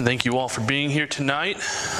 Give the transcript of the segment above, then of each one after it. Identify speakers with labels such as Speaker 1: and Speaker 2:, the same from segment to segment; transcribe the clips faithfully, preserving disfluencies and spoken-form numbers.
Speaker 1: Thank you all for being here tonight.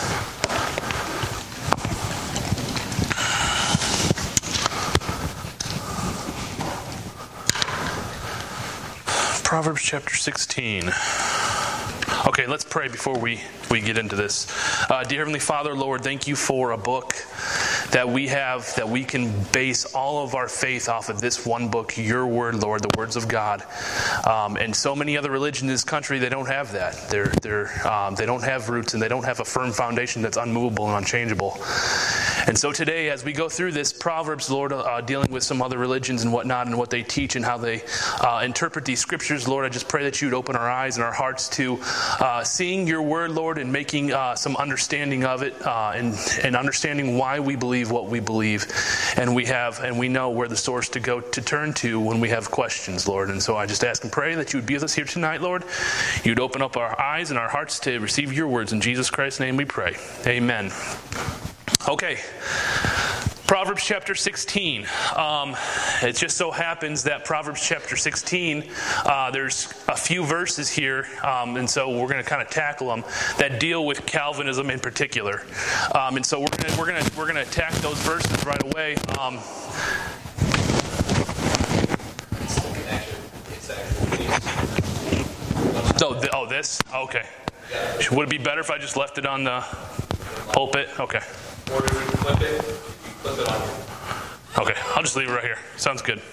Speaker 1: Proverbs chapter sixteen. Okay, let's pray before we, we get into this. Uh, dear Heavenly Father, Lord, thank you for a book that we have, that we can base all of our faith off of this one book, your word, Lord, the words of God. Um, and so many other religions in this country, they don't have that. They're, they're, um, they don't have roots, and they don't have a firm foundation that's unmovable and unchangeable. And so today, as we go through this Proverbs, Lord, uh, dealing with some other religions and whatnot, and what they teach and how they uh, interpret these scriptures, Lord, I just pray that you'd open our eyes and our hearts to uh, seeing your word, Lord, and making uh, some understanding of it, uh, and, and understanding why we believe what we believe. And we have, and we know where the source to go to turn to when we have questions, Lord. And so I just ask and pray that you would be with us here tonight, Lord. You'd open up our eyes and our hearts to receive your words. In Jesus Christ's name we pray. Amen. Okay, Proverbs chapter sixteen. Um, it just so happens that Proverbs chapter sixteen, uh, there's a few verses here, um, and so we're going to kind of tackle them that deal with Calvinism in particular. Um, and so we're going to we're going to we're going to attack those verses right away. Um, so, the, oh, this okay. Would it be better if I just left it on the pulpit? Okay.
Speaker 2: Or if you flip it, you flip it on.
Speaker 1: Okay, I'll just leave it right here. Sounds good.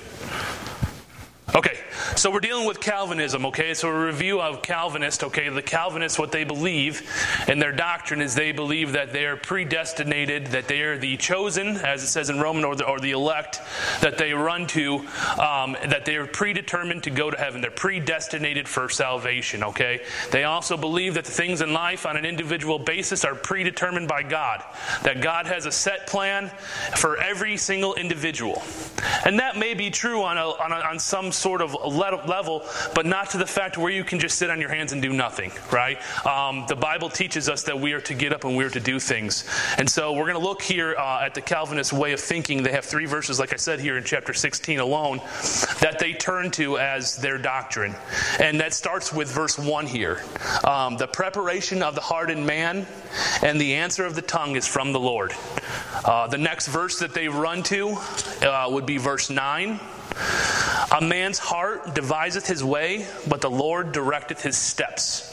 Speaker 1: Okay, so we're dealing with Calvinism, okay? So a review of Calvinist, okay? The Calvinists, what they believe in their doctrine is they believe that they are predestinated, that they are the chosen, as it says in Romans, or the, or the elect, that they run to, um, that they are predetermined to go to heaven. They're predestinated for salvation, okay? They also believe that the things in life on an individual basis are predetermined by God, that God has a set plan for every single individual. And that may be true on, a, on, a, on some sort of level, but not to the fact where you can just sit on your hands and do nothing, right? Um, the Bible teaches us that we are to get up and we are to do things. And so we're going to look here uh, at the Calvinist way of thinking. They have three verses, like I said here in chapter sixteen alone, that they turn to as their doctrine. And that starts with verse one here. Um, the preparation of the heart in man and the answer of the tongue is from the Lord. Uh, the next verse that they run to uh, would be verse nine. A man's heart deviseth his way, but the Lord directeth his steps.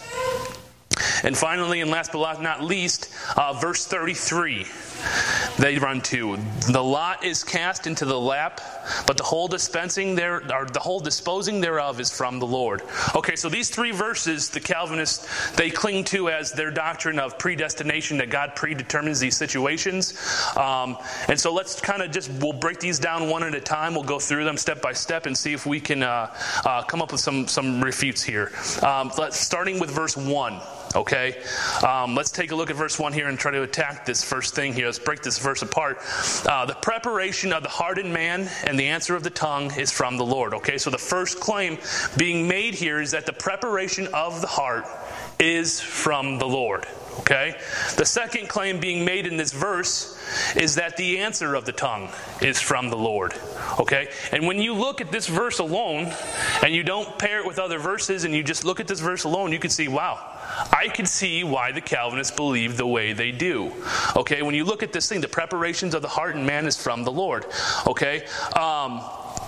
Speaker 1: And finally, and last but not least, uh, verse thirty-three, they run to. The lot is cast into the lap, but the whole dispensing there, or the whole disposing thereof is from the Lord. Okay, so these three verses, the Calvinists, they cling to as their doctrine of predestination, that God predetermines these situations. Um, and so let's kind of just, we'll break these down one at a time. We'll go through them step by step and see if we can uh, uh, come up with some, some refutes here. Um, let's, starting with verse one. Okay, um, let's take a look at verse one here and try to attack this first thing here. Let's break this verse apart. Uh, the preparation of the heart in man and the answer of the tongue is from the Lord. Okay, so the first claim being made here is that the preparation of the heart is from the Lord. Okay, the second claim being made in this verse is that the answer of the tongue is from the Lord. Okay, and when you look at this verse alone and you don't pair it with other verses and you just look at this verse alone, you can see, wow, I can see why the Calvinists believe the way they do. Okay, when you look at this thing, the preparations of the heart and man is from the Lord. Okay, um,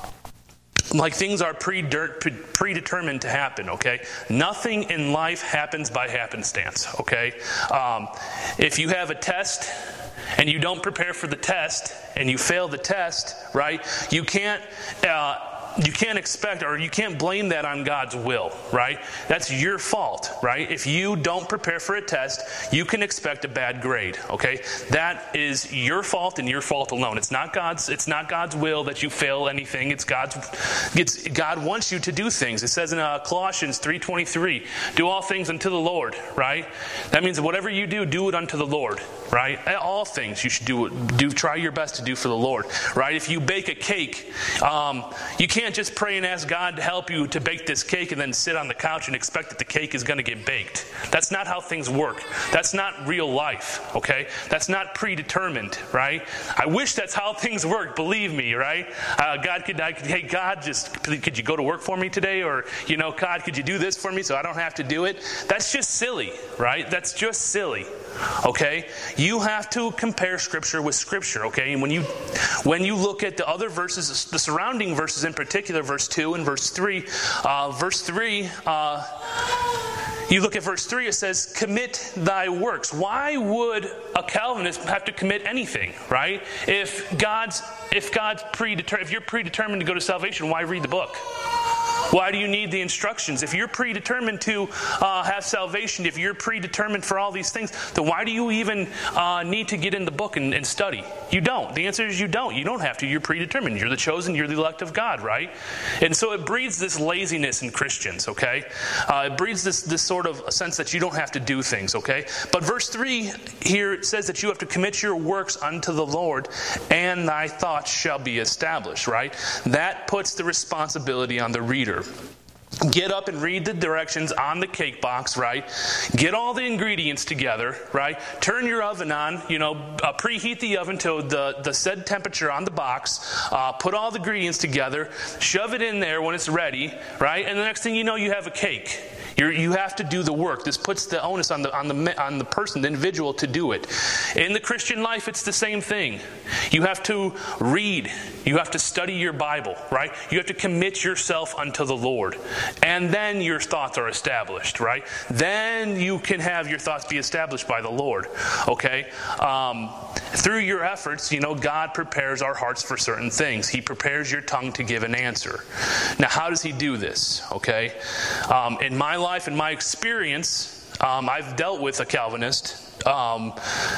Speaker 1: like things are predetermined to happen, okay? Nothing in life happens by happenstance, okay? Um, if you have a test and you don't prepare for the test and you fail the test, right, you can't... Uh, You can't expect, or you can't blame that on God's will, right? That's your fault, right? If you don't prepare for a test, you can expect a bad grade, okay? That is your fault and your fault alone. It's not God's, it's not God's will that you fail anything. It's God's, it's, God wants you to do things. It says in uh, Colossians three twenty-three, do all things unto the Lord, right? That means that whatever you do, do it unto the Lord, right? All things you should do, do try your best to do for the Lord, right? If you bake a cake, um, you can't can't just pray and ask God to help you to bake this cake and then sit on the couch and expect that the cake is going to get baked. That's not how things work. That's not real life, okay? That's not predetermined, right? I wish that's how things work, believe me, right? Uh, God, could, I could, hey, God, just could you go to work for me today? Or, you know, God, could you do this for me so I don't have to do it? That's just silly, right? That's just silly. Okay? You have to compare Scripture with Scripture, okay? And when you when you look at the other verses, the surrounding verses in particular, verse two and verse three, uh, verse three, uh, you look at verse three, it says, commit thy works. Why would a Calvinist have to commit anything, right? If God's if God's predetermined, if you're predetermined to go to salvation, why read the book? Why do you need the instructions? If you're predetermined to uh, have salvation, if you're predetermined for all these things, then why do you even uh, need to get in the book and, and study? You don't. The answer is you don't. You don't have to. You're predetermined. You're the chosen. You're the elect of God, right? And so it breeds this laziness in Christians, okay? Uh, it breeds this, this sort of sense that you don't have to do things, okay? But verse three here, it says that you have to commit your works unto the Lord, and thy thoughts shall be established, right? That puts the responsibility on the reader. Get up and read the directions on the cake box, right? Get all the ingredients together, right? Turn your oven on, you know, uh, preheat the oven to the, the said temperature on the box. Uh, put all the ingredients together. Shove it in there when it's ready, right? And the next thing you know, you have a cake. You're, you have to do the work. This puts the onus on the on the on the person, the individual, to do it. In the Christian life, it's the same thing. You have to read. You have to study your Bible, right? You have to commit yourself unto the Lord, and then your thoughts are established, right? Then you can have your thoughts be established by the Lord. Okay. Um, through your efforts, you know, God prepares our hearts for certain things. He prepares your tongue to give an answer. Now, how does He do this? Okay. Um, in my life. Life, in my experience, um, I've dealt with a Calvinist, um,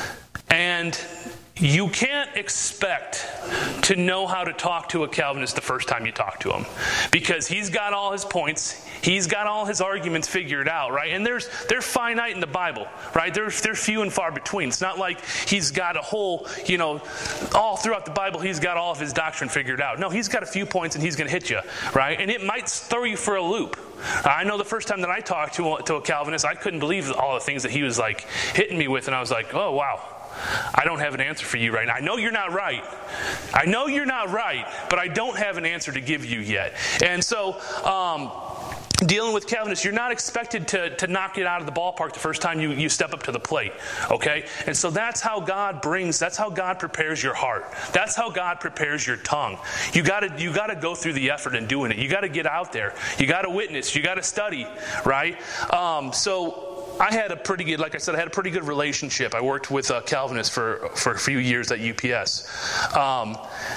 Speaker 1: and you can't expect to know how to talk to a Calvinist the first time you talk to him, because he's got all his points, he's got all his arguments figured out, right? And there's they're finite in the Bible, right? They're they're few and far between. It's not like he's got a whole, you know, all throughout the Bible he's got all of his doctrine figured out. No, he's got a few points and he's going to hit you, right? And it might throw you for a loop. I know the first time that I talked to a, to a Calvinist, I couldn't believe all the things that he was like hitting me with, and I was like, oh wow, I don't have an answer for you right now. I know you're not right. I know you're not right, but I don't have an answer to give you yet. And so, um, dealing with Calvinists, you're not expected to, to knock it out of the ballpark the first time you, you step up to the plate, okay? And so that's how God brings, that's how God prepares your heart. That's how God prepares your tongue. You gotta, you gotta go through the effort in doing it. You gotta get out there. You gotta witness. You gotta study, right? Um, so I had a pretty good, like I said, I had a pretty good relationship. I worked with a Calvinist for, for a few years at U P S. Um,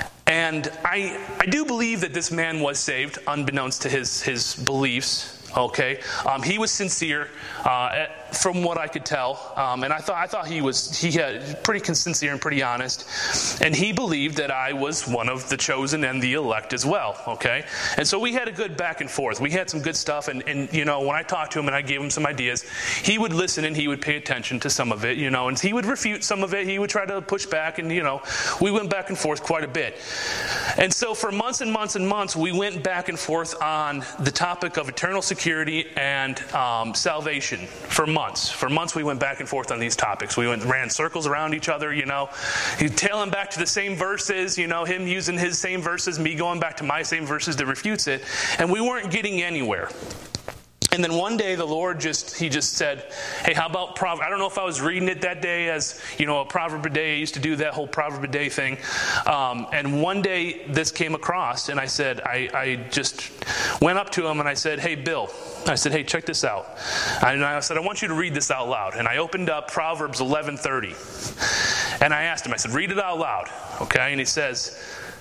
Speaker 1: And I I do believe that this man was saved, unbeknownst to his, his beliefs. Okay, um, he was sincere, uh, from what I could tell, um, and I thought I thought he was he had pretty sincere and pretty honest, and he believed that I was one of the chosen and the elect as well. Okay, and so we had a good back and forth. We had some good stuff, and, and you know, when I talked to him and I gave him some ideas, he would listen and he would pay attention to some of it, you know, and he would refute some of it. He would try to push back, and you know, we went back and forth quite a bit. And so for months and months and months, we went back and forth on the topic of eternal security. Security and um, salvation for months. For months we went back and forth on these topics. We went ran circles around each other, you know. He tailing back to the same verses, you know, him using his same verses, me going back to my same verses that refutes it. And we weren't getting anywhere. And then one day the Lord just, he just said, hey, how about Proverbs? I don't know if I was reading it that day as, you know, a proverb a day. I used to do that whole proverb a day thing. Um, and one day this came across, and I said, I, I just went up to him and I said, hey, Bill. I said, hey, check this out. And I said, I want you to read this out loud. And I opened up Proverbs eleven thirty. And I asked him, I said, read it out loud. Okay? And he says,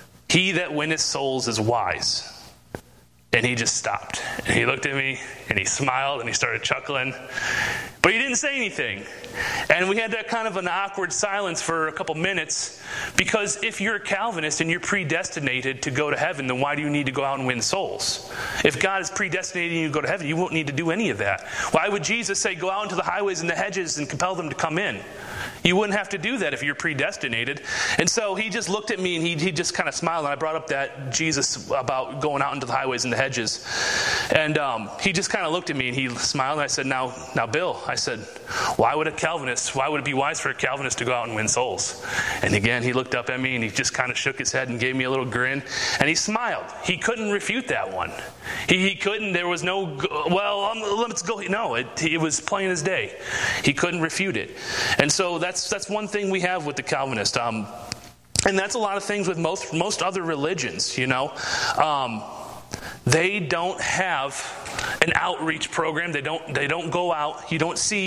Speaker 1: he that winneth souls is wise. And he just stopped. And he looked at me, and he smiled, and he started chuckling. But he didn't say anything. And we had that kind of an awkward silence for a couple minutes, because if you're a Calvinist and you're predestinated to go to heaven, then why do you need to go out and win souls? If God is predestinating you to go to heaven, you won't need to do any of that. Why would Jesus say, go out into the highways and the hedges and compel them to come in? You wouldn't have to do that if you're predestinated. And so he just looked at me and he, he just kind of smiled. And I brought up that Jesus about going out into the highways and the hedges. And um, he just kind of looked at me and he smiled. And I said, now, now, Bill, I said, why would a Calvinist, why would it be wise for a Calvinist to go out and win souls? And again, he looked up at me and he just kind of shook his head and gave me a little grin. And he smiled. He couldn't refute that one. He, he couldn't, there was no, well, um, let's go. No, it, it was plain as day. He couldn't refute it. And so that's that's one thing we have with the Calvinist. Um, and that's a lot of things with most most other religions, you know. Um, they don't have an outreach program. They don't they don't go out. You don't see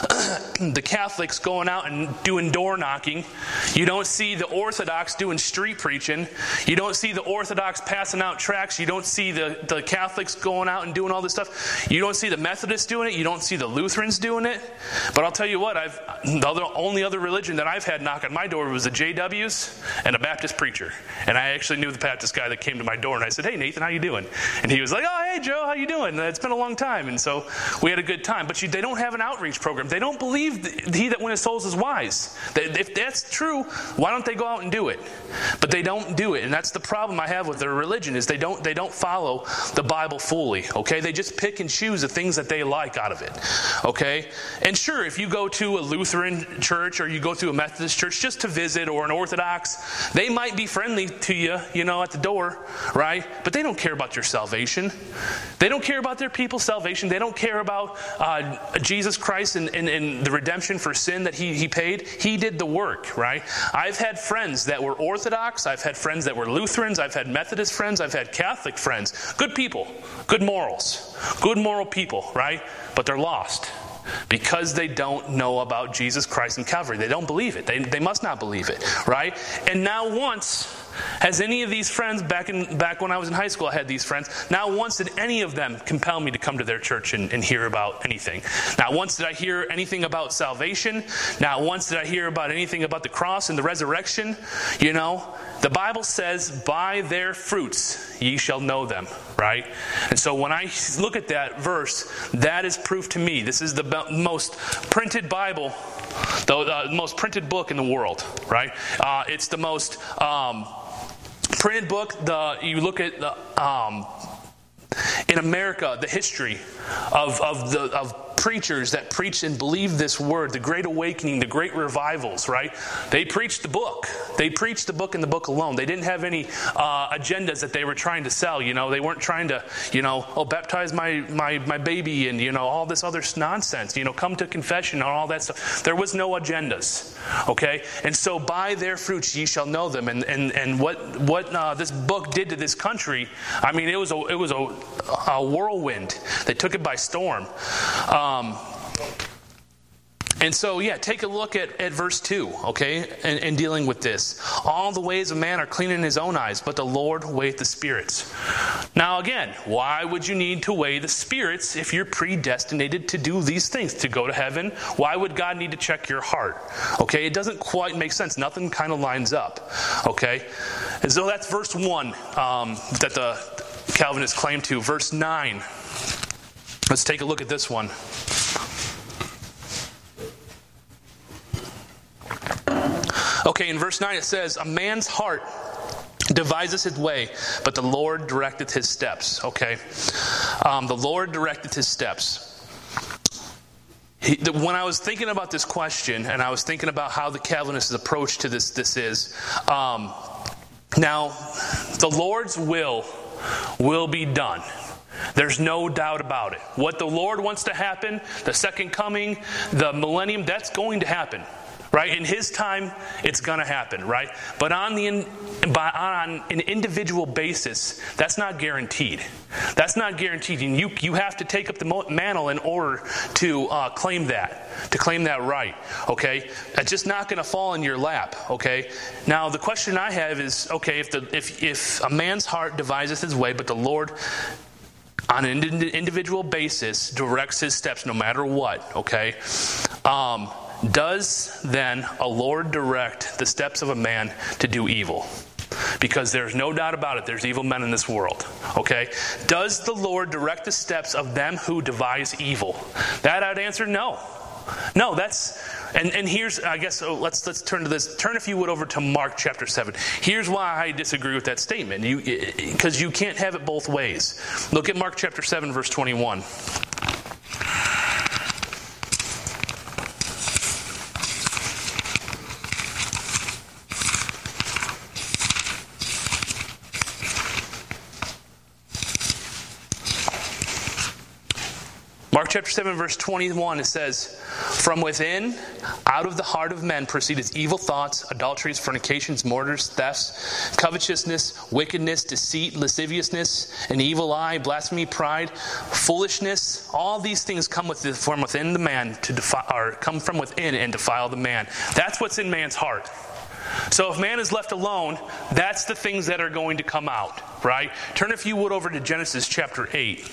Speaker 1: the Catholics going out and doing door knocking. You don't see the Orthodox doing street preaching. You don't see the Orthodox passing out tracts. You don't see the, the Catholics going out and doing all this stuff. You don't see the Methodists doing it. You don't see the Lutherans doing it. But I'll tell you what, I've the other, only other religion that I've had knock on my door was the J Ws and a Baptist preacher. And I actually knew the Baptist guy that came to my door, and I said, hey, Nathan, how you doing? And he was like, oh, hey, Joe, how you doing? It's been a long time. And so we had a good time. But you, they don't have an outreach program. They don't believe that he that winneth souls is wise. They, if that's true, why don't they go out and do it? But they don't do it. And that's the problem I have with their religion, is they don't they don't follow the Bible fully. Okay? They just pick and choose the things that they like out of it. Okay? And sure, if you go to a Lutheran church or you go to a Methodist church just to visit, or an Orthodox, they might be friendly to you, you know, at the door, right? But they don't care about your salvation. They don't care about their people's salvation. They don't care about uh, Jesus Christ and, and, and the redemption for sin that he, he paid. He did the work, right? I've had friends that were Orthodox. I've had friends that were Lutherans. I've had Methodist friends. I've had Catholic friends. Good people. Good morals. Good moral people, right? But they're lost because they don't know about Jesus Christ and Calvary. They don't believe it. They, they must not believe it, right? And now once... Has any of these friends, back in back when I was in high school, I had these friends. Not once did any of them compel me to come to their church and, and hear about anything. Not once did I hear anything about salvation. Not once did I hear about anything about the cross and the resurrection. You know, the Bible says, by their fruits ye shall know them, right? And so when I look at that verse, that is proof to me. This is the most printed Bible, the uh, most printed book in the world, right? Uh, it's the most... Um, printed book. The you look at the um, in America, the history of of the of preachers that preach and believe this word, the Great Awakening, the Great Revivals, right? They preached the book. They preached the book and the book alone. They didn't have any uh, agendas that they were trying to sell. You know, they weren't trying to, you know, oh, baptize my my my baby and, you know, all this other nonsense. You know, come to confession and all that stuff. There was no agendas. Okay, and so by their fruits ye shall know them. And and and what what uh, this book did to this country, I mean, it was a it was a, a whirlwind. They took it by storm. Um, and so, yeah, take a look at, at verse two, okay, and, and dealing with this. All the ways of man are clean in his own eyes, but the Lord weigheth the spirits. Now, again, why would you need to weigh the spirits if you're predestinated to do these things, to go to heaven? Why would God need to check your heart? Okay, it doesn't quite make sense. Nothing kind of lines up, okay? And so that's verse one um, that the Calvinists claim to. Verse nine. Let's take a look at this one. Okay, in verse nine it says, a man's heart deviseth his way, but the Lord directeth his steps. Okay, um, the Lord directed his steps. He, the, when I was thinking about this question, and I was thinking about how the Calvinists' approach to this this is, um, now the Lord's will will be done. There's no doubt about it. What the Lord wants to happen, the second coming, the millennium, that's going to happen. Right? In His time, it's going to happen, right? But on the in, by, on an individual basis, that's not guaranteed. That's not guaranteed. And you you have to take up the mantle in order to uh, claim that, to claim that right, okay? It's just not going to fall in your lap, okay? Now, the question I have is, okay, if the if if a man's heart deviseth his way, but the Lord on an individual basis directs his steps no matter what, okay? Um, does then a Lord direct the steps of a man to do evil? Because there's no doubt about it, there's evil men in this world, okay? Does the Lord direct the steps of them who devise evil? That I'd answer no. No, that's, and, and here's, I guess, oh, let's let's turn to this. Turn, if you would, over to Mark chapter seven. Here's why I disagree with that statement. You, because you can't have it both ways. Look at Mark chapter seven, verse twenty-one. Mark chapter seven, verse twenty-one, it says, "From within, out of the heart of men proceedeth evil thoughts, adulteries, fornications, murders, thefts, covetousness, wickedness, deceit, lasciviousness, an evil eye, blasphemy, pride, foolishness. All these things come with the, from within the man to defi- or come from within and defile the man." That's what's in man's heart. So if man is left alone, that's the things that are going to come out, right? Turn, if you would, over to Genesis chapter eight.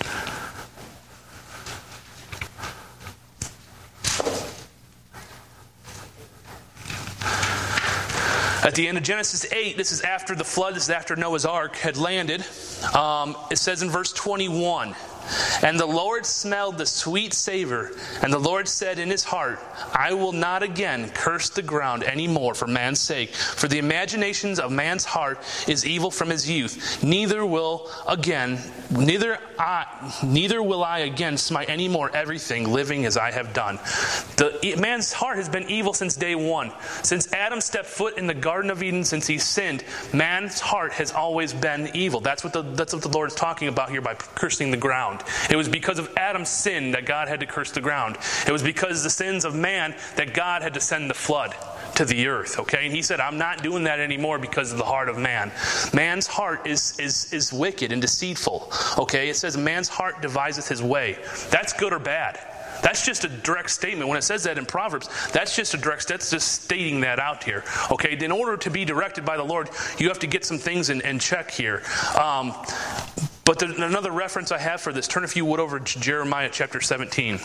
Speaker 1: At the end of Genesis eight, this is after the flood, this is after Noah's Ark had landed. Um, it says in verse twenty-one, "And the Lord smelled the sweet savor, and the Lord said in his heart, I will not again curse the ground any more for man's sake, for the imaginations of man's heart is evil from his youth. Neither will again, neither I, neither will I again smite any more everything living as I have done." The man's heart has been evil since day one. Since Adam stepped foot in the Garden of Eden, since he sinned, man's heart has always been evil. That's what the that's what the Lord is talking about here by cursing the ground. It was because of Adam's sin that God had to curse the ground. It was because of the sins of man that God had to send the flood to the earth, okay? And he said, I'm not doing that anymore because of the heart of man. Man's heart is is is wicked and deceitful, okay? It says man's heart deviseth his way. That's good or bad. That's just a direct statement. When it says that in Proverbs, that's just a direct, that's just stating that out here. Okay, in order to be directed by the Lord, you have to get some things in, in check here. Um, but there's another reference I have for this. Turn, if you would, over to Jeremiah chapter seventeen.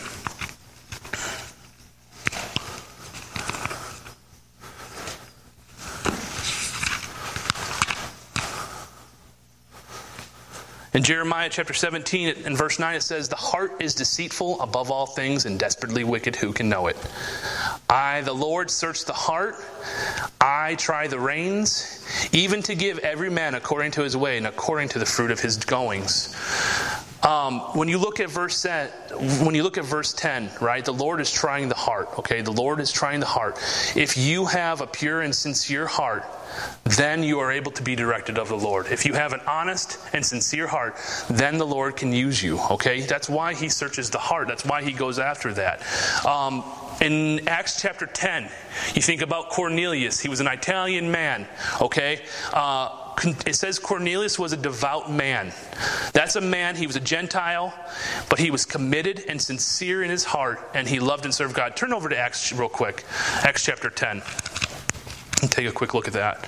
Speaker 1: In Jeremiah chapter seventeen and verse nine, it says, "The heart is deceitful above all things and desperately wicked. Who can know it? I, the Lord, search the heart. I try the reins, even to give every man according to his way and according to the fruit of his goings." Um, when you look at verse when you look at verse ten, right? The Lord is trying the heart. Okay, the Lord is trying the heart. If you have a pure and sincere heart, then you are able to be directed of the Lord. If you have an honest and sincere heart, then the Lord can use you. Okay, that's why He searches the heart. That's why He goes after that. Um, in Acts chapter ten, you think about Cornelius. He was an Italian man. Okay. Uh, It says Cornelius was a devout man. That's a man, he was a Gentile, but he was committed and sincere in his heart, and he loved and served God. Turn over to Acts real quick. Acts chapter ten. And take a quick look at that.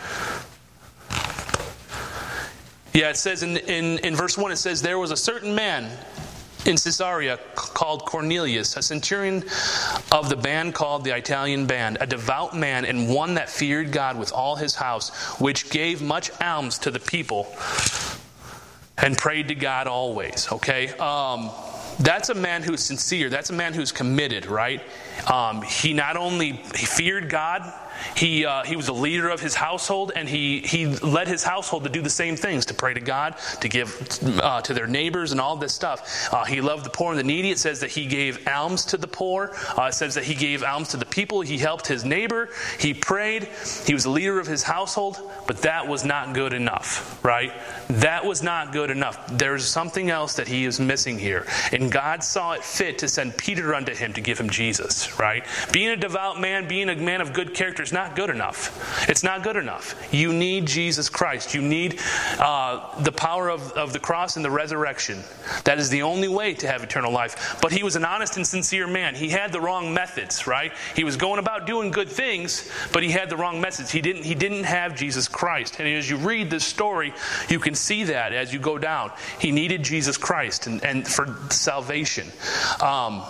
Speaker 1: Yeah, it says in, in, in verse one, it says, "There was a certain man in Caesarea called Cornelius, a centurion of the band called the Italian band, a devout man and one that feared God with all his house, which gave much alms to the people and prayed to God always." Okay, um, that's a man who's sincere. That's a man who's committed, right? Um, he not only he feared God, He uh, he was a leader of his household, and he, he led his household to do the same things, to pray to God, to give uh, to their neighbors and all this stuff. Uh, he loved the poor and the needy. It says that he gave alms to the poor. Uh, it says that he gave alms to the people. He helped his neighbor. He prayed. He was a leader of his household, but that was not good enough, right? That was not good enough. There's something else that he is missing here. And God saw it fit to send Peter unto him to give him Jesus, right? Being a devout man, being a man of good character, character is not good enough. It's not good enough. You need Jesus Christ. You need uh, the power of, of the cross and the resurrection. That is the only way to have eternal life. But he was an honest and sincere man. He had the wrong methods, right? He was going about doing good things, but he had the wrong methods. He didn't, he didn't have Jesus Christ. And as you read this story, you can see that as you go down. He needed Jesus Christ and, and for salvation. Um,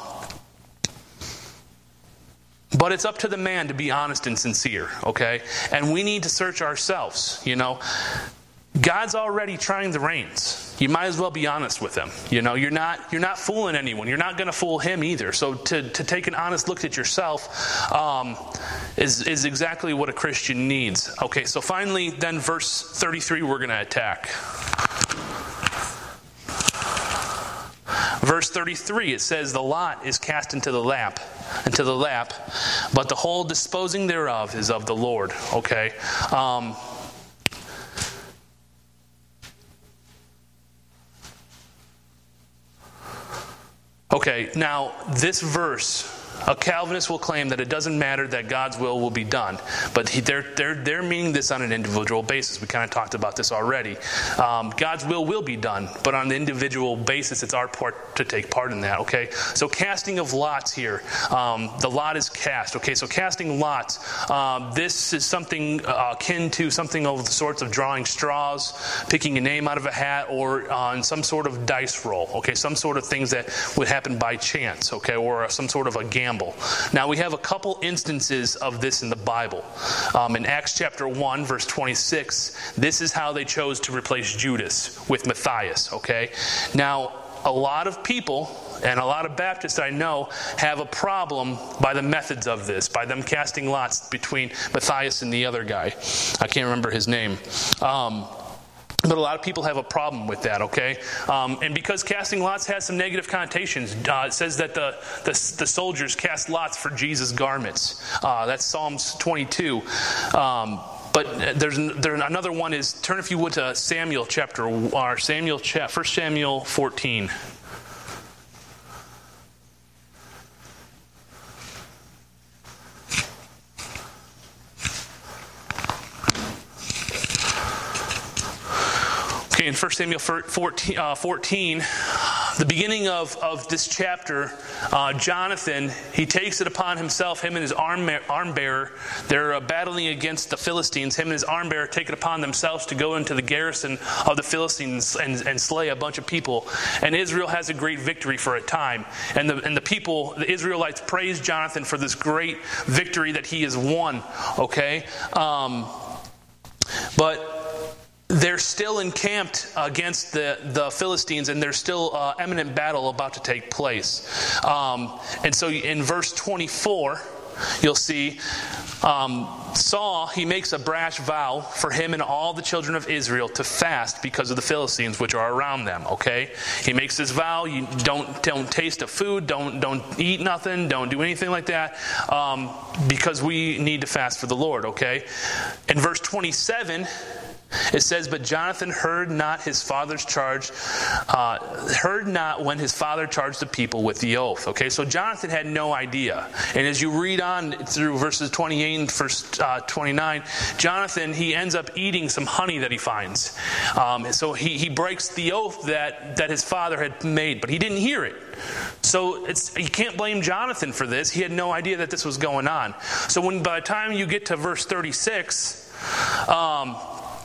Speaker 1: But it's up to the man to be honest and sincere, okay? And we need to search ourselves, you know. God's already trying the reins. You might as well be honest with him. You know, you're not you're not fooling anyone. You're not going to fool him either. So to, to take an honest look at yourself um, is, is exactly what a Christian needs. Okay, so finally, then verse thirty-three we're going to attack. Verse thirty-three, it says, the lot is cast into the lap, into the lap, but the whole disposing thereof is of the Lord. Okay? Um, okay, now this verse, a Calvinist will claim that it doesn't matter that God's will will be done. But he, they're, they're, they're meaning this on an individual basis. We kind of talked about this already. Um, God's will will be done, but on the individual basis, it's our part to take part in that, okay? So casting of lots here. Um, the lot is cast, okay? So casting lots. Um, this is something uh, akin to something of the sorts of drawing straws, picking a name out of a hat, or on some sort of dice roll, okay? Some sort of things that would happen by chance, okay? Or some sort of a gamble. Now, we have a couple instances of this in the Bible. Um, in Acts chapter one, verse twenty-six, this is how they chose to replace Judas with Matthias, okay? Now, a lot of people, and a lot of Baptists I know, have a problem by the methods of this, by them casting lots between Matthias and the other guy. I can't remember his name. Um... But a lot of people have a problem with that, okay? Um, and because casting lots has some negative connotations, uh, it says that the, the the soldiers cast lots for Jesus' garments. Uh, that's Psalms twenty-two. Um, but there's there another one is, turn if you would to Samuel chapter, or Samuel, First Samuel fourteen. In First Samuel fourteen, uh, fourteen, the beginning of, of this chapter, uh, Jonathan, he takes it upon himself, him and his arm, arm bearer, they're uh, battling against the Philistines. Him and his arm bearer take it upon themselves to go into the garrison of the Philistines and, and slay a bunch of people. And Israel has a great victory for a time. And the, and the people, the Israelites, praise Jonathan for this great victory that he has won. Okay? Um, but they're still encamped against the, the Philistines, and there's still uh, imminent battle about to take place. Um, and so in verse twenty-four, you'll see um, Saul, he makes a brash vow for him and all the children of Israel to fast because of the Philistines which are around them, okay? He makes this vow, you don't don't taste of food, don't don't eat nothing, don't do anything like that, um, because we need to fast for the Lord, okay? In verse twenty-seven, it says, but Jonathan heard not his father's charge, uh, heard not when his father charged the people with the oath. Okay, so Jonathan had no idea. And as you read on through verses twenty-eight and verse uh, twenty-nine, Jonathan, he ends up eating some honey that he finds. Um, so he, he breaks the oath that, that his father had made, but he didn't hear it. So it's you can't blame Jonathan for this. He had no idea that this was going on. So when by the time you get to verse thirty-six, um,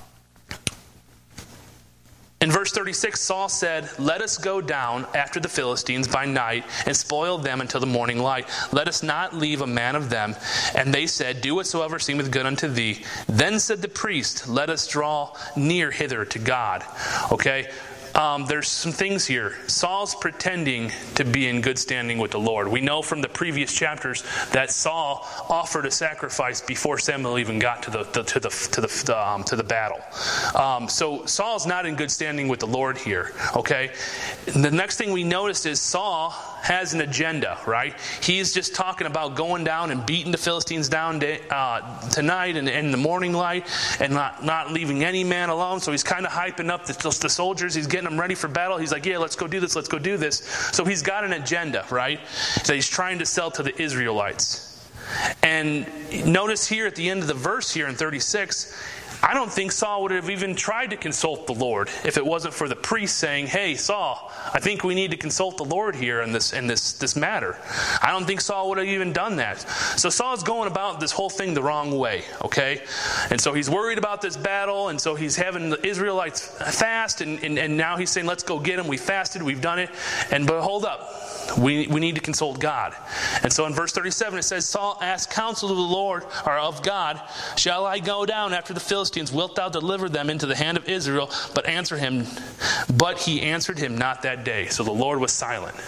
Speaker 1: in verse thirty-six, Saul said, let us go down after the Philistines by night and spoil them until the morning light. Let us not leave a man of them. And they said, do whatsoever seemeth good unto thee. Then said the priest, let us draw near hither to God. Okay? Um, there's some things here. Saul's pretending to be in good standing with the Lord. We know from the previous chapters that Saul offered a sacrifice before Samuel even got to the, the to the to the um, to the battle. Um, so Saul's not in good standing with the Lord here. Okay. And the next thing we notice is Saul has an agenda. Right. He's just talking about going down and beating the Philistines down day, uh, tonight and in the morning light, and not not leaving any man alone. So he's kind of hyping up the, the soldiers. He's getting them ready for battle. He's like, yeah, let's go do this, let's go do this. So he's got an agenda, right? That he's trying to sell to the Israelites. And notice here at the end of the verse here in thirty-six, I don't think Saul would have even tried to consult the Lord if it wasn't for the priest saying, hey, Saul, I think we need to consult the Lord here in this in this, this matter. I don't think Saul would have even done that. So Saul's going about this whole thing the wrong way, okay? And so he's worried about this battle, and so he's having the Israelites fast, and, and, and now he's saying, let's go get them. We fasted, we've done it, and but hold up. We we need to consult God. And so in verse thirty-seven it says, Saul asked counsel of the Lord, or of God, shall I go down after the Philistines? Wilt thou deliver them into the hand of Israel? But answer him, but he answered him not that day. So the Lord was silent.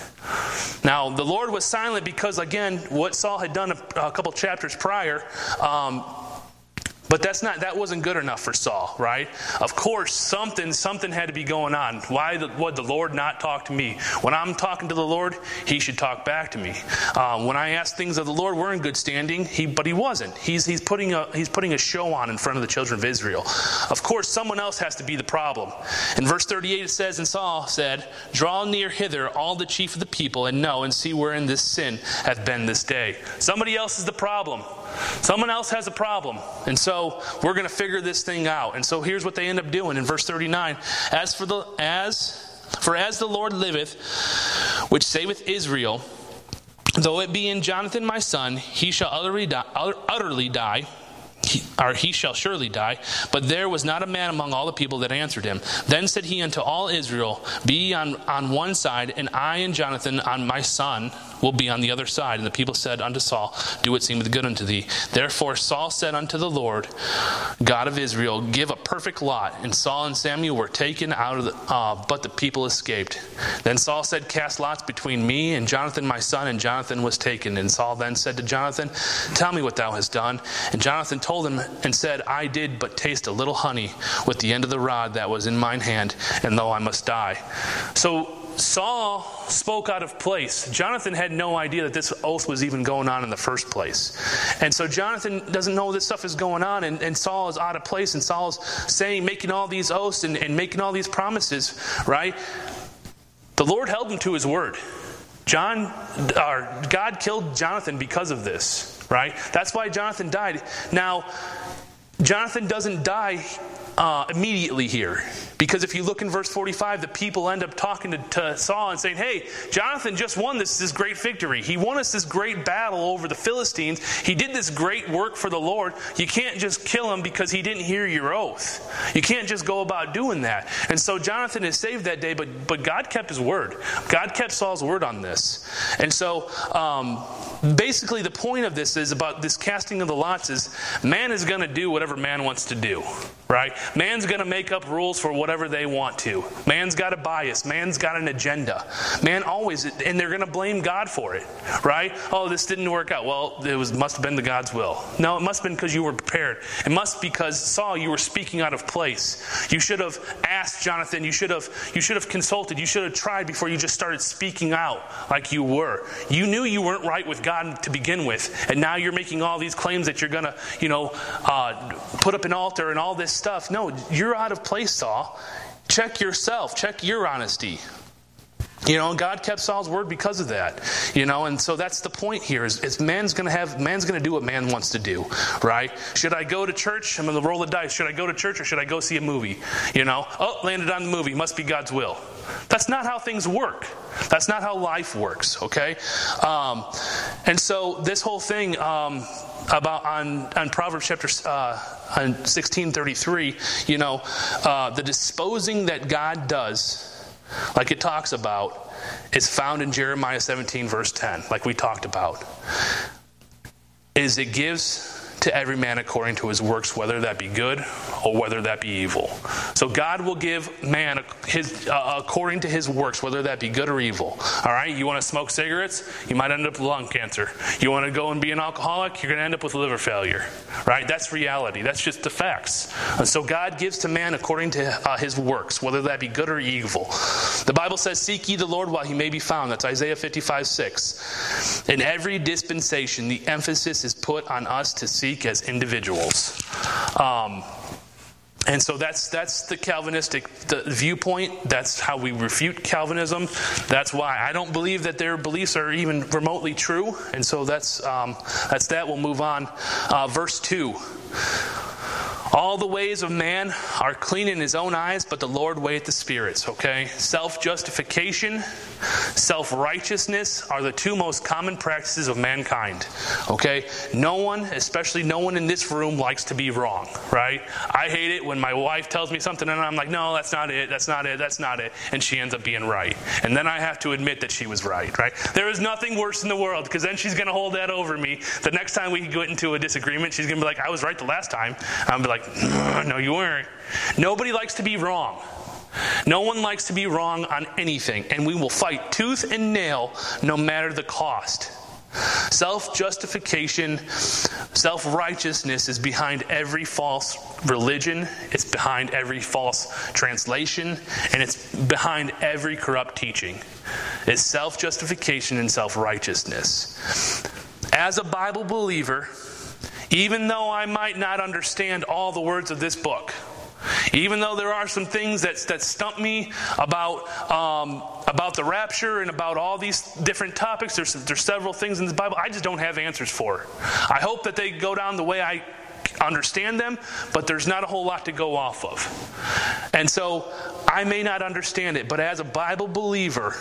Speaker 1: Now the Lord was silent because, again, what Saul had done a, a couple chapters prior, um, But that's not that wasn't good enough for Saul, right? Of course, something something had to be going on. Why the, would the Lord not talk to me? When I'm talking to the Lord, He should talk back to me. Um, when I ask things of the Lord, we're in good standing. He, but He wasn't. He's he's putting a he's putting a show on in front of the children of Israel. Of course, someone else has to be the problem. In verse thirty-eight, it says, and Saul said, "Draw near hither, all the chief of the people, and know and see wherein this sin hath been this day." Somebody else is the problem. Someone else has a problem. And so we're going to figure this thing out. And so here's what they end up doing in verse thirty-nine. As for the as for as the Lord liveth, which saveth Israel, though it be in Jonathan my son, he shall utterly die, utterly die. He, or he shall surely die. But there was not a man among all the people that answered him. Then said he unto all Israel, Be ye on, on one side, and I and Jonathan on my son will be on the other side. And the people said unto Saul, Do what seemeth good unto thee. Therefore Saul said unto the Lord, God of Israel, Give a perfect lot. And Saul and Samuel were taken out of the, uh, but the people escaped. Then Saul said, Cast lots between me and Jonathan my son. And Jonathan was taken. And Saul then said to Jonathan, Tell me what thou hast done. And Jonathan told him and said, I did but taste a little honey with the end of the rod that was in mine hand, and lo, I must die. So Saul spoke out of place. Jonathan had no idea that this oath was even going on in the first place. And so Jonathan doesn't know this stuff is going on, and, and Saul is out of place, and Saul's saying, making all these oaths and, and making all these promises, right? The Lord held him to his word. John, or God killed Jonathan because of this, right? That's why Jonathan died. Now, Jonathan doesn't die uh, immediately here. Because if you look in verse forty-five, the people end up talking to, to Saul and saying, hey, Jonathan just won this, this great victory. He won us this great battle over the Philistines. He did this great work for the Lord. You can't just kill him because he didn't hear your oath. You can't just go about doing that. And so Jonathan is saved that day, but, but God kept his word. God kept Saul's word on this. And so um, basically the point of this is about this casting of the lots is man is going to do whatever man wants to do, right? Man's going to make up rules for whatever they want to. Man's got a bias. Man's got an agenda. Man always, and they're going to blame God for it, right? Oh, this didn't work out. Well, it was must have been the God's will. No, it must have been because you were prepared. It must be because, Saul, you were speaking out of place. You should have asked Jonathan. You should have, you should have consulted. You should have tried before you just started speaking out like you were. You knew you weren't right with God to begin with, and now you're making all these claims that you're going to, you know, uh, put up an altar and all this stuff. No, you're out of place, Saul. Check yourself. Check your honesty. You know, God kept Saul's word because of that. You know, and so that's the point here is, is man's going to have, man's going to do what man wants to do, right? Should I go to church? I'm going to roll the dice. Should I go to church or should I go see a movie? You know, oh, landed on the movie. Must be God's will. That's not how things work. That's not how life works, okay? Um, and so this whole thing um, about on, on Proverbs chapter uh, on sixteen thirty-three, you know, uh, the disposing that God does, like it talks about, is found in Jeremiah seventeen, verse ten, like we talked about. Is it gives to every man according to his works, whether that be good or whether that be evil. So God will give man his uh, according to his works, whether that be good or evil. All right, you want to smoke cigarettes? You might end up with lung cancer. You want to go and be an alcoholic? You're going to end up with liver failure. Right? That's reality. That's just the facts. And so God gives to man according to uh, his works, whether that be good or evil. The Bible says, "Seek ye the Lord while he may be found." That's Isaiah fifty-five six. In every dispensation, the emphasis is put on us to seek as individuals. Um, And so that's that's the Calvinistic the viewpoint. That's how we refute Calvinism. That's why I don't believe that their beliefs are even remotely true. And so that's um, that's that. We'll move on. Uh, verse two. All the ways of man are clean in his own eyes, but the Lord weigheth the spirits, okay? Self-justification, self-righteousness are the two most common practices of mankind, okay? No one, especially no one in this room, likes to be wrong, right? I hate it when my wife tells me something and I'm like, no, that's not it, that's not it, that's not it, and she ends up being right. And then I have to admit that she was right, right? There is nothing worse in the world, because then she's going to hold that over me. The next time we get into a disagreement, she's going to be like, I was right the last time. I'm going to be like, no, you weren't. Nobody likes to be wrong. No one likes to be wrong on anything, and we will fight tooth and nail no matter the cost. Self-justification, self-righteousness is behind every false religion, it's behind every false translation, and it's behind every corrupt teaching. It's self-justification and self-righteousness. As a Bible believer, even though I might not understand all the words of this book, even though there are some things that that stump me about um, about the rapture and about all these different topics, there's there's several things in the Bible I just don't have answers for. I hope that they go down the way I understand them, but there's not a whole lot to go off of. And so I may not understand it, but as a Bible believer,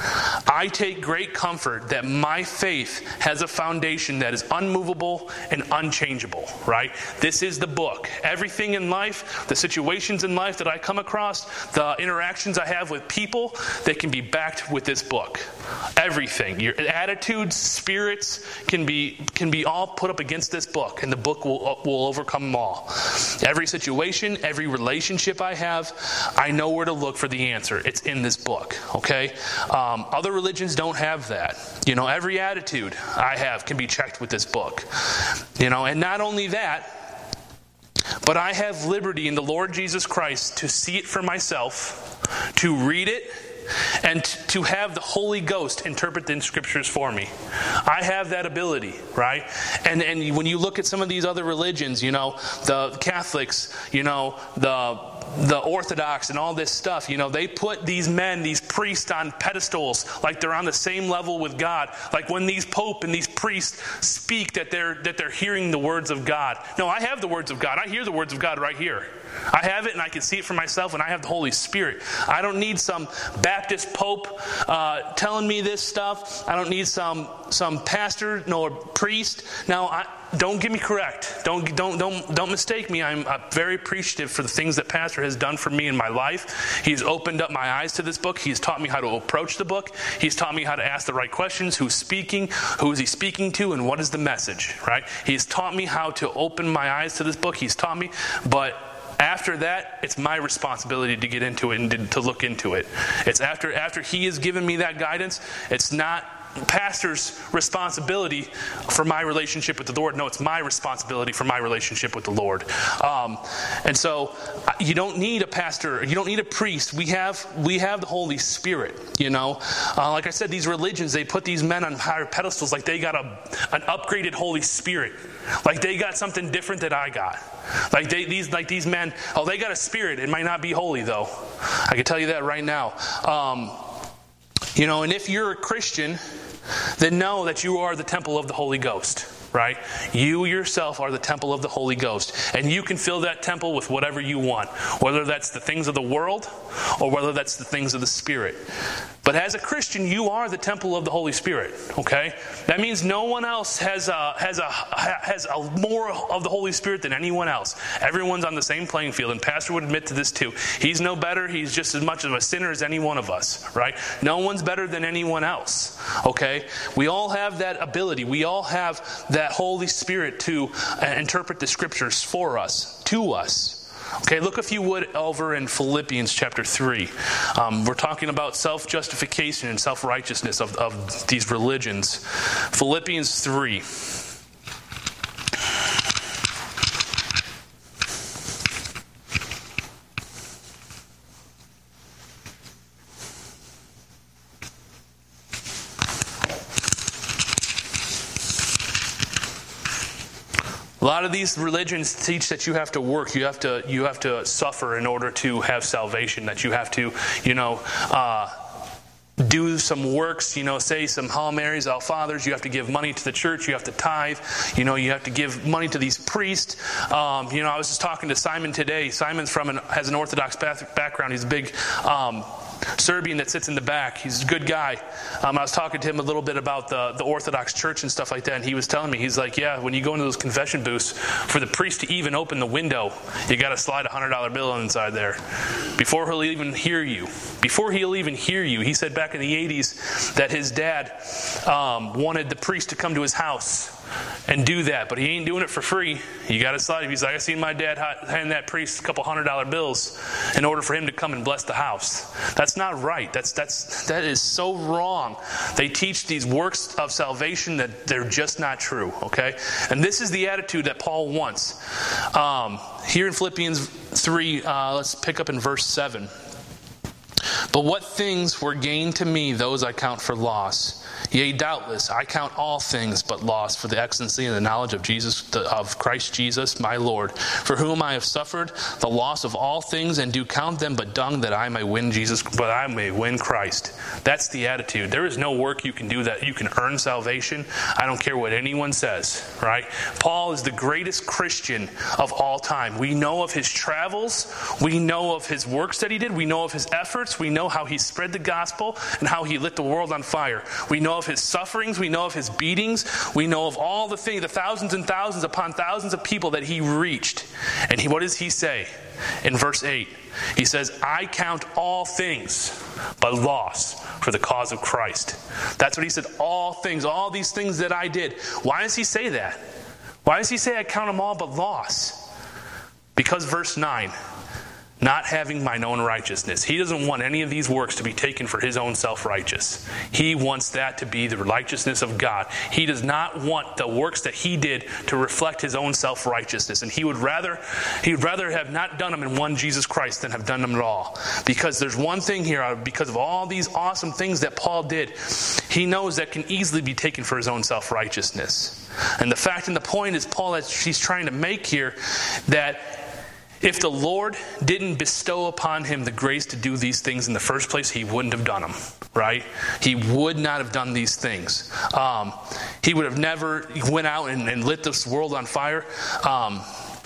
Speaker 1: I take great comfort that my faith has a foundation that is unmovable and unchangeable, right? This is the book. Everything in life, the situations in life that I come across, the interactions I have with people, they can be backed with this book. Everything. Your attitudes, spirits can be can be all put up against this book, and the book will, will overcome them all. Every situation, every relationship I have, I know where to look for the answer. It's in this book, okay? Um, other religions don't have that. You know, every attitude I have can be checked with this book. You know, and not only that, but I have liberty in the Lord Jesus Christ to see it for myself, to read it, and to have the Holy Ghost interpret the Scriptures for me. I have that ability, right? And and when you look at some of these other religions, you know, the Catholics, you know, the the Orthodox and all this stuff, you know, they put these men, these priests on pedestals like they're on the same level with God. Like when these pope and these priests speak that they're that they're hearing the words of God. No, I have the words of God. I hear the words of God right here. I have it and I can see it for myself, and I have the Holy Spirit. I don't need some Baptist pope uh, telling me this stuff. I don't need some some pastor nor priest. Now, I, don't get me correct. Don't don't don't don't mistake me. I'm uh, very appreciative for the things that Pastor has done for me in my life. He's opened up my eyes to this book. He's taught me how to approach the book. He's taught me how to ask the right questions. Who's speaking? Who is he speaking to? And what is the message? Right? He's taught me how to open my eyes to this book. He's taught me, but after that, it's my responsibility to get into it and to look into it. It's after after he has given me that guidance, it's not pastor's responsibility for my relationship with the Lord. No, it's my responsibility for my relationship with the Lord. Um, and so you don't need a pastor. You don't need a priest. We have we have the Holy Spirit, you know. Uh, like I said, these religions, they put these men on higher pedestals like they got a an upgraded Holy Spirit. Like they got something different that I got. Like they, these like these men, oh, they got a spirit. It might not be holy, though. I can tell you that right now. Um, you know, and if you're a Christian, then know that you are the temple of the Holy Ghost, right? You yourself are the temple of the Holy Ghost. And you can fill that temple with whatever you want, whether that's the things of the world or whether that's the things of the Spirit. But as a Christian, you are the temple of the Holy Spirit, okay? That means no one else has a, has a, has a more of the Holy Spirit than anyone else. Everyone's on the same playing field, and Pastor would admit to this too. He's no better. He's just as much of a sinner as any one of us, right? No one's better than anyone else, okay? We all have that ability. We all have that Holy Spirit to uh, interpret the Scriptures for us, to us. Okay, look if you would over in Philippians chapter three. Um, we're talking about self-justification and self-righteousness of, of these religions. Philippians three. A lot of these religions teach that you have to work, you have to you have to suffer in order to have salvation, that you have to, you know, uh, do some works, you know, say some Hail Marys, Our Fathers. You have to give money to the church. You have to tithe. You know, you have to give money to these priests. Um, you know, I was just talking to Simon today. Simon's from an, has an Orthodox background. He's a big Um, Serbian that sits in the back. He's a good guy. Um, I was talking to him a little bit about the, the Orthodox Church and stuff like that, and he was telling me, he's like, yeah, when you go into those confession booths, for the priest to even open the window, you got to slide a one hundred dollar bill inside there before he'll even hear you. Before he'll even hear you. He said back in the eighties that his dad um, wanted the priest to come to his house and do that, but he ain't doing it for free. You got to slide. He's like, I seen my dad hand that priest a couple hundred dollar bills in order for him to come and bless the house. That's not right. That's that's that is so wrong. They teach these works of salvation that they're just not true. Okay, and this is the attitude that Paul wants. Um, here in Philippians three, uh, let's pick up in verse seven. But what things were gained to me, those I count for loss. Yea, doubtless, I count all things but loss for the excellency and the knowledge of Jesus, of Christ Jesus, my Lord, for whom I have suffered the loss of all things, and do count them but dung, that I may win Jesus, but I may win Christ. That's the attitude. There is no work you can do that you can earn salvation. I don't care what anyone says, right? Paul is the greatest Christian of all time. We know of his travels. We know of his works that he did. We know of his efforts. We know how he spread the gospel and how he lit the world on fire. We know of his sufferings. We know of his beatings. We know of all the things, the thousands and thousands upon thousands of people that he reached. And he, what does he say in verse eight? He says, I count all things but loss for the cause of Christ. That's what he said, all things, all these things that I did. Why does he say that? Why does he say I count them all but loss? Because verse nine, not having mine own righteousness. He doesn't want any of these works to be taken for his own self-righteous. He wants that to be the righteousness of God. He does not want the works that he did to reflect his own self-righteousness. And he would rather he would rather have not done them and won Jesus Christ than have done them at all. Because there's one thing here, because of all these awesome things that Paul did, he knows that can easily be taken for his own self-righteousness. And the fact and the point is, Paul, that he's trying to make here, that if the Lord didn't bestow upon him the grace to do these things in the first place, he wouldn't have done them, right? He would not have done these things. Um, he would have never went out and, and lit this world on fire. Um,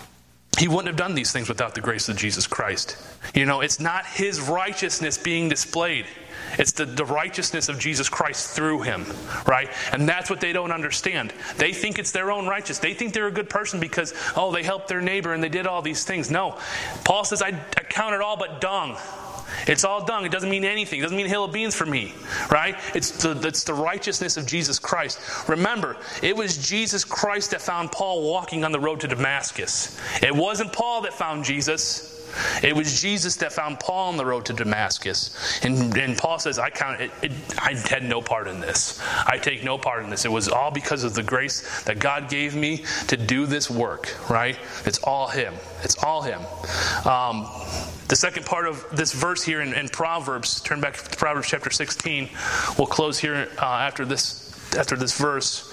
Speaker 1: he wouldn't have done these things without the grace of Jesus Christ. You know, it's not his righteousness being displayed. It's the, the righteousness of Jesus Christ through him, right? And that's what they don't understand. They think it's their own righteousness. They think they're a good person because, oh, they helped their neighbor and they did all these things. No. Paul says, I, I count it all but dung. It's all dung. It doesn't mean anything. It doesn't mean a hill of beans for me, right? It's the, it's the righteousness of Jesus Christ. Remember, it was Jesus Christ that found Paul walking on the road to Damascus. It wasn't Paul that found Jesus. It was Jesus that found Paul on the road to Damascus. And, and Paul says, I count it, it, I had no part in this. I take no part in this. It was all because of the grace that God gave me to do this work, right? It's all him. It's all him. Um, the second part of this verse here in, in Proverbs, turn back to Proverbs chapter sixteen. We'll close here uh, after this after this verse.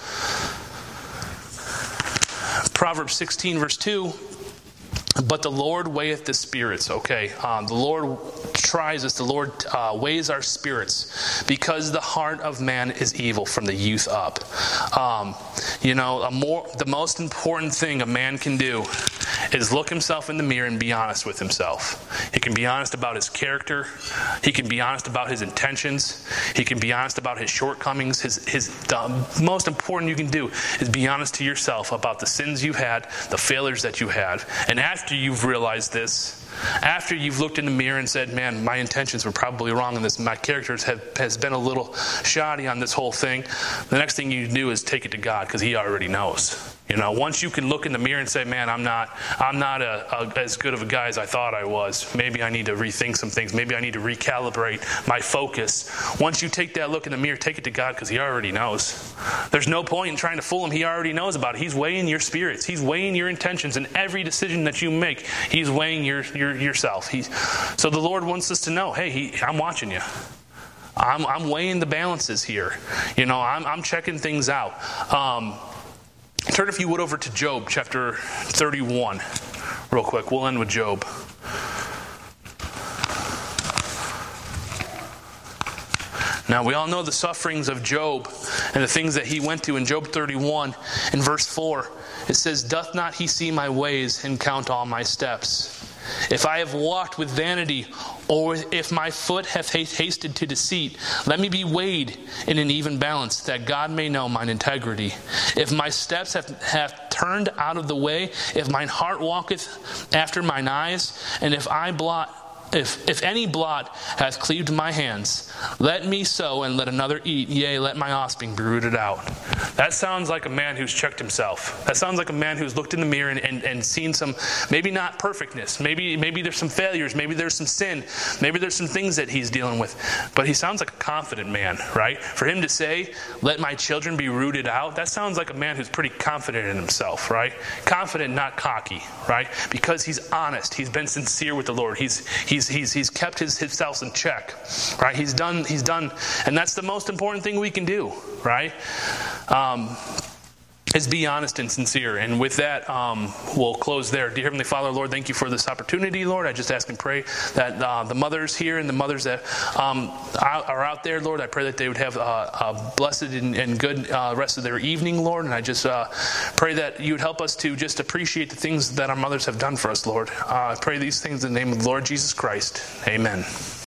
Speaker 1: Proverbs sixteen, verse two. But the Lord weigheth the spirits. Okay, um, the Lord tries us. The Lord uh, weighs our spirits, because the heart of man is evil from the youth up. Um, you know, a more the most important thing a man can do is look himself in the mirror and be honest with himself. He can be honest about his character. He can be honest about his intentions. He can be honest about his shortcomings. His his the most important you can do is be honest to yourself about the sins you had, the failures that you had, and after After you've realized this, after you've looked in the mirror and said, man, my intentions were probably wrong in this, my character have, has been a little shoddy on this whole thing, the next thing you do is take it to God, because he already knows. You know, once you can look in the mirror and say, man, I'm not I'm not a, a, as good of a guy as I thought I was. Maybe I need to rethink some things. Maybe I need to recalibrate my focus. Once you take that look in the mirror, take it to God, because he already knows. There's no point in trying to fool him. He already knows about it. He's weighing your spirits. He's weighing your intentions. And every decision that you make, he's weighing your, your yourself. He's, so the Lord wants us to know, hey, he, I'm watching you. I'm, I'm weighing the balances here. You know, I'm, I'm checking things out. Um, Turn, if you would, over to Job chapter thirty-one real quick. We'll end with Job. Now, we all know the sufferings of Job and the things that he went to. In Job thirty-one, in verse four, it says, "Doth not he see my ways and count all my steps? If I have walked with vanity, or if my foot hath hasted to deceit, let me be weighed in an even balance, that God may know mine integrity. If my steps have, have turned out of the way, if mine heart walketh after mine eyes, and if I blot If if any blot hath cleaved my hands, let me sow and let another eat, yea, let my offspring be rooted out." That sounds like a man who's checked himself. That sounds like a man who's looked in the mirror and, and, and seen some, maybe not perfectness, maybe maybe there's some failures, maybe there's some sin, maybe there's some things that he's dealing with. But he sounds like a confident man, right? For him to say, "Let my children be rooted out," that sounds like a man who's pretty confident in himself, right? Confident, not cocky, right? Because he's honest. He's been sincere with the Lord. He's he He's, he's, he's kept his himself in check, right? He's done, he's done, and that's the most important thing we can do, right? Um, is be honest and sincere. And with that, um, we'll close there. Dear Heavenly Father, Lord, thank you for this opportunity, Lord. I just ask and pray that uh, the mothers here and the mothers that um, are out there, Lord, I pray that they would have uh, a blessed and, and good uh, rest of their evening, Lord. And I just uh, pray that you would help us to just appreciate the things that our mothers have done for us, Lord. Uh, I pray these things in the name of the Lord Jesus Christ. Amen.